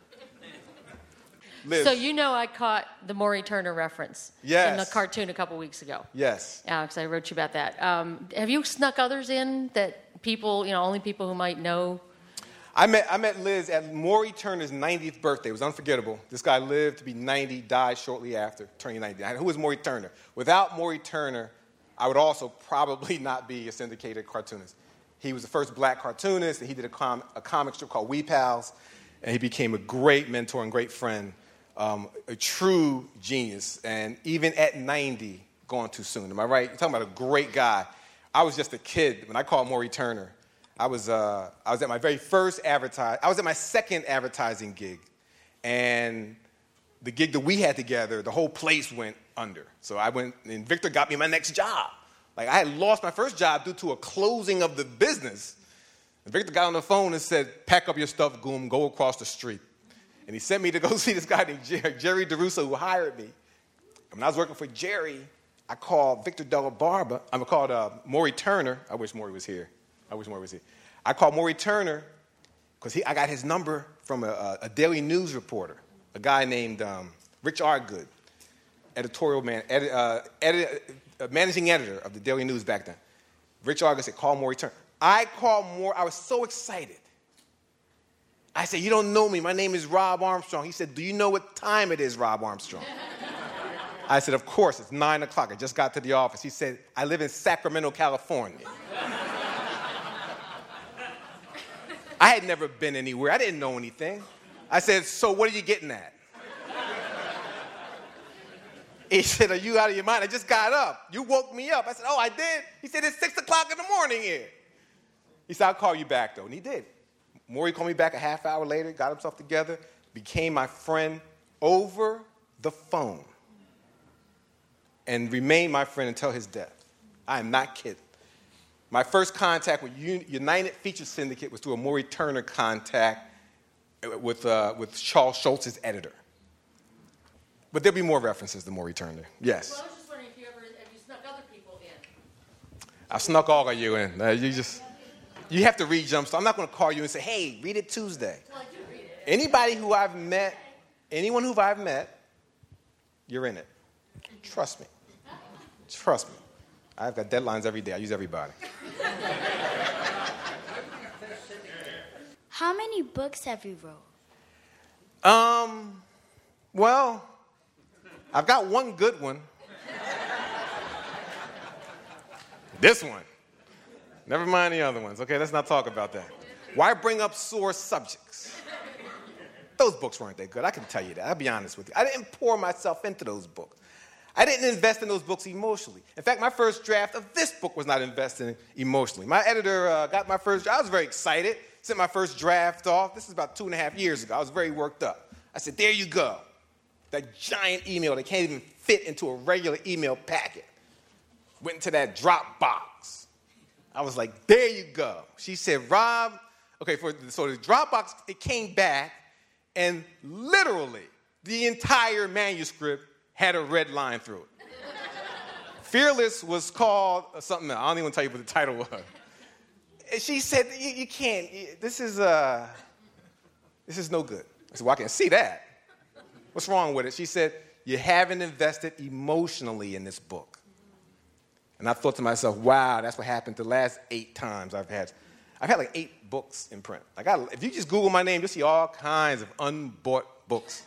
Liz. So you know I caught the Maury Turner reference Yes. in the cartoon a couple weeks ago. Yes. Alex, I wrote you about that. Um, have you snuck others in that people, you know, only people who might know? I met, I met Liz at Maury Turner's ninetieth birthday. It was unforgettable. This guy lived to be ninety, died shortly after turning ninety. Who was Maury Turner? Without Maury Turner, I would also probably not be a syndicated cartoonist. He was the first black cartoonist, and he did a, com- a comic strip called We Pals, and he became a great mentor and great friend, um, a true genius, and even at ninety, gone too soon. Am I right? You're talking about a great guy. I was just a kid when I called Maury Turner. I was, uh, I was at my very first advertise. I was at my second advertising gig, and the gig that we had together, the whole place went under. So I went, and Victor got me my next job. Like, I had lost my first job due to a closing of the business. And Victor got on the phone and said, pack up your stuff, Goom, go across the street. And he sent me to go see this guy named Jerry, Jerry DeRusso, who hired me. And when I was working for Jerry, I called Victor Della Barba. I called uh, Maury Turner. I wish Maury was here. I wish Maury was here. I called Maury Turner because I got his number from a, a Daily News reporter, a guy named um, Rich Argood, editorial man, edit, uh, edit, uh, managing editor of the Daily News back then. Rich Argood said, call Maury Turner. I called Maury. I was so excited. I said, you don't know me. My name is Rob Armstrong. He said, do you know what time it is, Rob Armstrong? I said, of course, it's nine o'clock. I just got to the office. He said, I live in Sacramento, California. I had never been anywhere. I didn't know anything. I said, so what are you getting at? He said, are you out of your mind? I just got up. You woke me up. I said, oh, I did? He said, it's six o'clock in the morning here. He said, I'll call you back, though. And he did. Maury called me back a half hour later, got himself together, became my friend over the phone, and remained my friend until his death. I am not kidding. My first contact with United Feature Syndicate was through a Maury Turner contact with, uh, with Charles Schultz's editor. But there'll be more references to Maury Turner. Yes. Well, I was just wondering if you ever have you snuck other people in. I snuck all of you in. Uh, you just, you have to read Jumpstart. I'm not going to call you and say, hey, read it Tuesday. Well, I do read it. Anybody who I've met, anyone who I've met, you're in it. Trust me. Trust me. I've got deadlines every day. I use everybody. How many books have you wrote? Um, well, I've got one good one. This one. Never mind the other ones. Okay, let's not talk about that. Why bring up sore subjects? Those books weren't that good. I can tell you that. I'll be honest with you. I didn't pour myself into those books. I didn't invest in those books emotionally. In fact, my first draft of this book was not invested emotionally. My editor uh, got my first draft. I was very excited, sent my first draft off. This is about two and a half years ago. I was very worked up. I said, there you go. That giant email that can't even fit into a regular email packet. Went into that Dropbox. I was like, there you go. She said, Rob, okay, for, so the Dropbox, it came back, and literally the entire manuscript had a red line through it. Fearless was called something else. I don't even tell you what the title was. And she said, you, you can't, this is, uh, this is no good. I said, well, I can see that. What's wrong with it? She said, you haven't invested emotionally in this book. And I thought to myself, wow, that's what happened the last eight times I've had. I've had like eight books in print. Like I, if you just Google my name, you'll see all kinds of unbought books.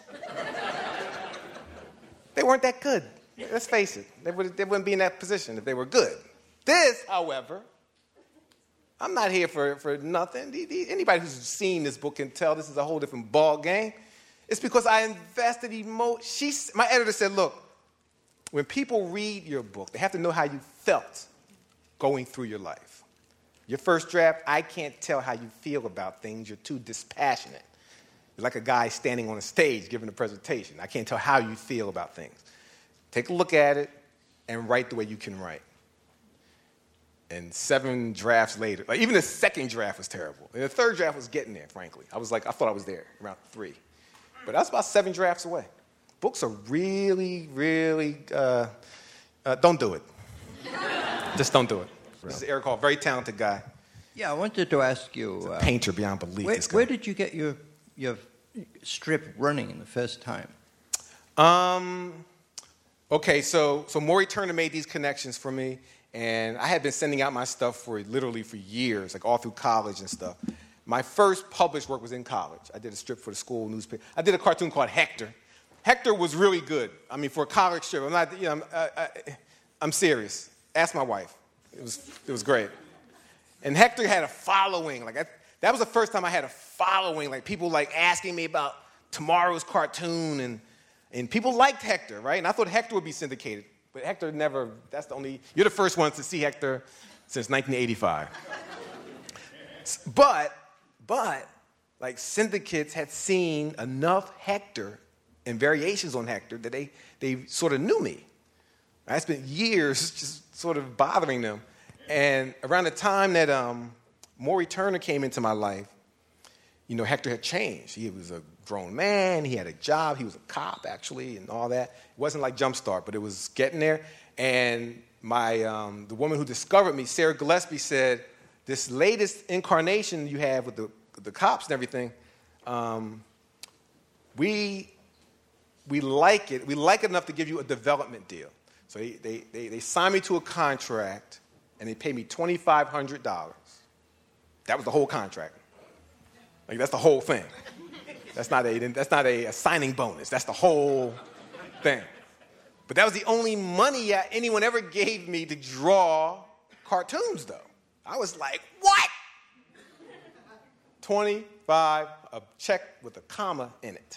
They weren't that good. Let's face it. They, would, they wouldn't be in that position if they were good. This, however, I'm not here for, for nothing. The, the, anybody who's seen this book can tell this is a whole different ball game. It's because I invested emotion. She, my editor said, look, when people read your book, they have to know how you felt going through your life. Your first draft, I can't tell how you feel about things. You're too dispassionate. You're like a guy standing on a stage giving a presentation. I can't tell how you feel about things. Take a look at it and write the way you can write. And seven drafts later, like even the second draft was terrible. And the third draft was getting there, frankly. I was like, I thought I was there around three. But I was about seven drafts away. Books are really, really, uh, Uh, don't do it. Just don't do it. This is Eric Hall, very talented guy. Yeah, I wanted to ask you. Uh, painter beyond belief. Where, this guy. where did you get your your strip running the first time? Um. Okay, so so Maury Turner made these connections for me, and I had been sending out my stuff for literally for years, like all through college and stuff. My first published work was in college. I did a strip for the school newspaper. I did a cartoon called Hector. Hector was really good. I mean, for a college strip, I'm not, you know, I'm, I, I, I'm serious. Ask my wife. It was, it was great. And Hector had a following. Like I, that was the first time I had a following. Like people like asking me about tomorrow's cartoon, and and people liked Hector, right? And I thought Hector would be syndicated, but Hector never. That's the only. You're the first ones to see Hector since nineteen eighty-five. But but like syndicates had seen enough Hector and variations on Hector that they they sort of knew me. I spent years just sort of bothering them. And around the time that um, Maury Turner came into my life, you know, Hector had changed. He was a grown man. He had a job. He was a cop, actually, and all that. It wasn't like Jumpstart, but it was getting there. And my um, the woman who discovered me, Sarah Gillespie, said, this latest incarnation you have with the, the cops and everything, um, we, we like it. We like it enough to give you a development deal. So they, they, they, they signed me to a contract, and they paid me twenty-five hundred dollars. That was the whole contract. Like, that's the whole thing. That's not a, that's not a, a signing bonus. That's the whole thing. But that was the only money anyone ever gave me to draw cartoons, though. I was like, what? twenty-five, a check with a comma in it.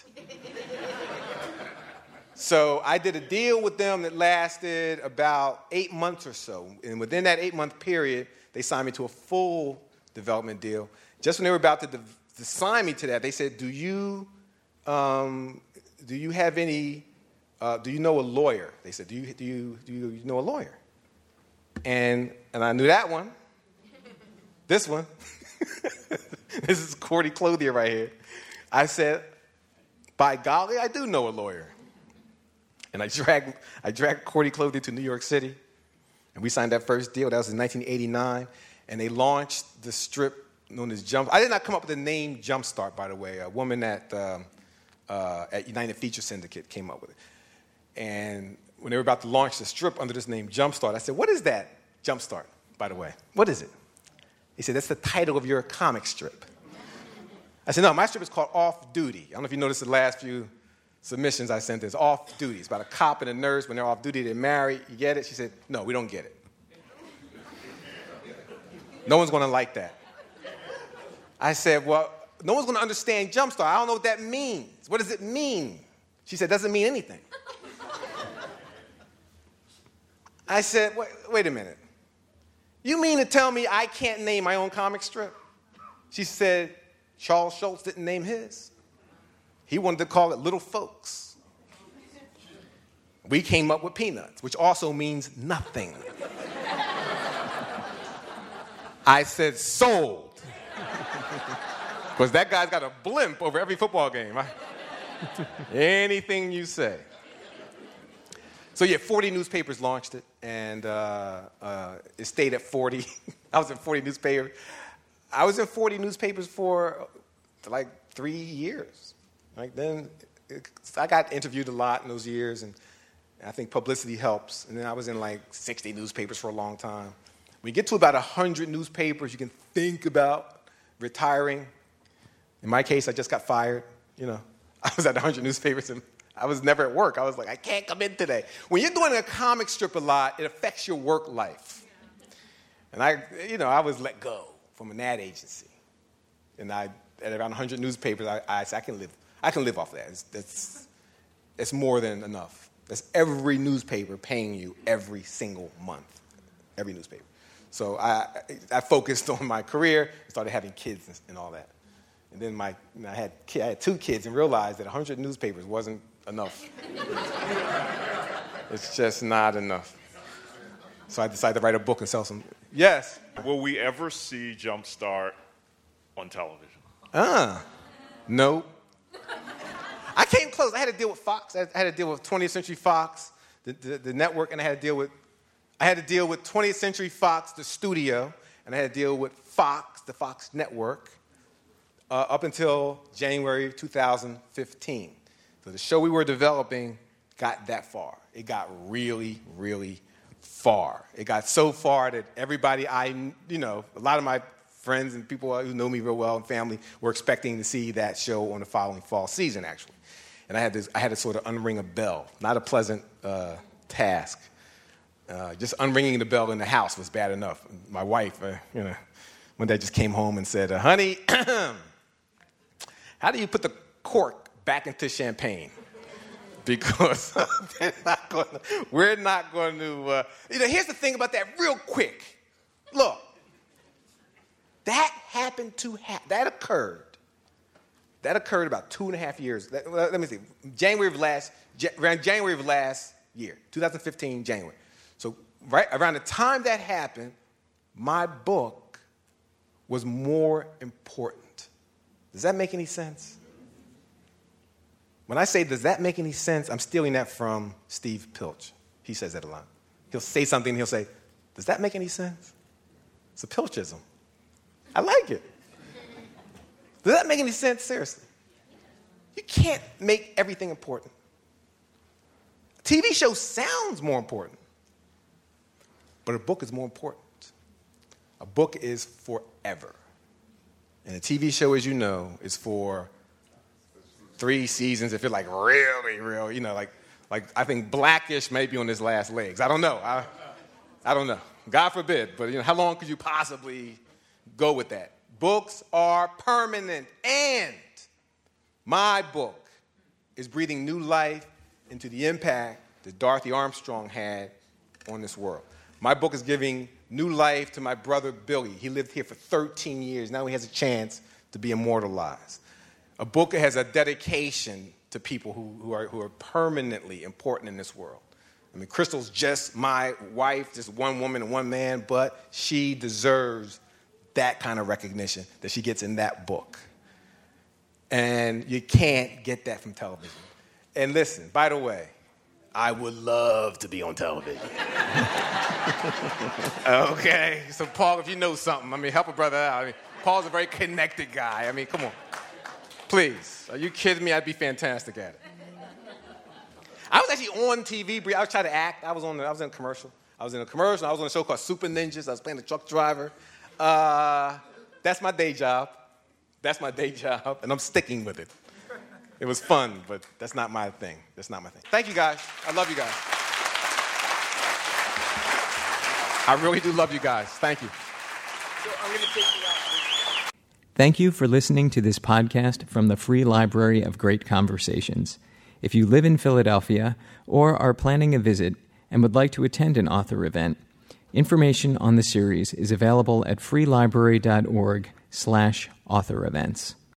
So I did a deal with them that lasted about eight months or so. And within that eight-month period, they signed me to a full development deal. Just when they were about to, de- to sign me to that, they said, do you, um, do you have any, uh, do you know a lawyer? They said, do you, do you, do you know a lawyer? And, and I knew that one. This one. This is Cordy Clothier right here. I said, by golly, I do know a lawyer. And I dragged, I dragged Cordy Clothier to New York City, and we signed that first deal. That was in nineteen eighty-nine, and they launched the strip known as Jump. I did not come up with the name Jumpstart, by the way. A woman at um, uh, at United Feature Syndicate came up with it. And when they were about to launch the strip under this name Jumpstart, I said, what is that, Jumpstart, by the way? What is it? He said, that's the title of your comic strip. I said, no, my strip is called Off Duty. I don't know if you noticed the last few submissions I sent. It's Off Duty. It's about a cop and a nurse. When they're off duty, they're married. You get it? She said, no, we don't get it. No one's going to like that. I said, well, no one's going to understand Jumpstart. I don't know what that means. What does it mean? She said, doesn't mean anything. I said, wait, wait a minute. You mean to tell me I can't name my own comic strip? She said, Charles Schultz didn't name his. He wanted to call it Little Folks. We came up with Peanuts, which also means nothing. I said, sold. Because that guy's got a blimp over every football game. Right? Anything you say. So yeah, forty newspapers launched it, and uh, uh, it stayed at forty. I was in forty newspapers. I was in forty newspapers for like three years. Like then, it, I got interviewed a lot in those years, and I think publicity helps. And then I was in like sixty newspapers for a long time. When you get to about one hundred newspapers, you can think about retiring. In my case, I just got fired. You know, I was at one hundred newspapers, and I was never at work. I was like, I can't come in today. When you're doing a comic strip a lot, it affects your work life. And I, you know, I was let go from an ad agency. And I, at around one hundred newspapers, I, I said, I can live, I can live off that. It's, that's, that's more than enough. That's every newspaper paying you every single month, every newspaper. So I, I focused on my career and started having kids and, and all that. And then my, you know, I, had, I had two kids and realized that one hundred newspapers wasn't enough. It's just not enough. So I decided to write a book and sell some. Yes? Will we ever see Jumpstart on television? Ah, no. I came close. I had to deal with Fox. I had to deal with twentieth Century Fox. the, the, the network, and I had to deal with, I had to deal with twentieth Century Fox, the studio, and I had to deal with Fox, the Fox network, uh, up until January two thousand fifteen. So the show we were developing got that far. It got really, really far. It got so far that everybody I, you know, a lot of my friends and people who know me real well and family were expecting to see that show on the following fall season, actually. And I had to, I had to sort of unring a bell. Not a pleasant uh, task. Uh, just unringing the bell in the house was bad enough. My wife, uh, you know, one day just came home and said, uh, honey, how do you put the cork back into champagne? Because they're not gonna, we're not going to, uh, you know, here's the thing about that real quick. Look, that happened to, ha- that occurred. That occurred about two and a half years. Let, let me see, January of last, around January of last year, twenty fifteen, January. So right around the time that happened, my book was more important. Does that make any sense? When I say, does that make any sense, I'm stealing that from Steve Pilch. He says that a lot. He'll say something and he'll say, does that make any sense? It's a Pilchism. I like it. Does that make any sense? Seriously. You can't make everything important. A T V show sounds more important, but a book is more important. A book is forever. And a T V show, as you know, is for three seasons if you're like really, real, you know, like, like I think Blackish may be on his last legs. I don't know. I, I don't know. God forbid. But, you know, how long could you possibly go with that? Books are permanent. And my book is breathing new life into the impact that Dorothy Armstrong had on this world. My book is giving new life to my brother Billy. He lived here for thirteen years. Now he has a chance to be immortalized. A book has a dedication to people who, who, are, who are permanently important in this world. I mean, Crystal's just my wife, just one woman and one man, but she deserves that kind of recognition that she gets in that book. And you can't get that from television. And listen, by the way, I would love to be on television. Okay? So, Paul, if you know something, I mean, help a brother out. I mean, Paul's a very connected guy. I mean, come on. Please. Are you kidding me? I'd be fantastic at it. I was actually on T V. I was trying to act. I was on. The, I was in a commercial. I was in a commercial. I was on a show called Super Ninjas. I was playing a truck driver. Uh, that's my day job. That's my day job, and I'm sticking with it. It was fun, but that's not my thing. That's not my thing. Thank you, guys. I love you guys. I really do love you guys. Thank you. So I'm going to take you out. Thank you for listening to this podcast from the Free Library of Great Conversations. If you live in Philadelphia or are planning a visit and would like to attend an author event, information on the series is available at freelibrary.org slash author events.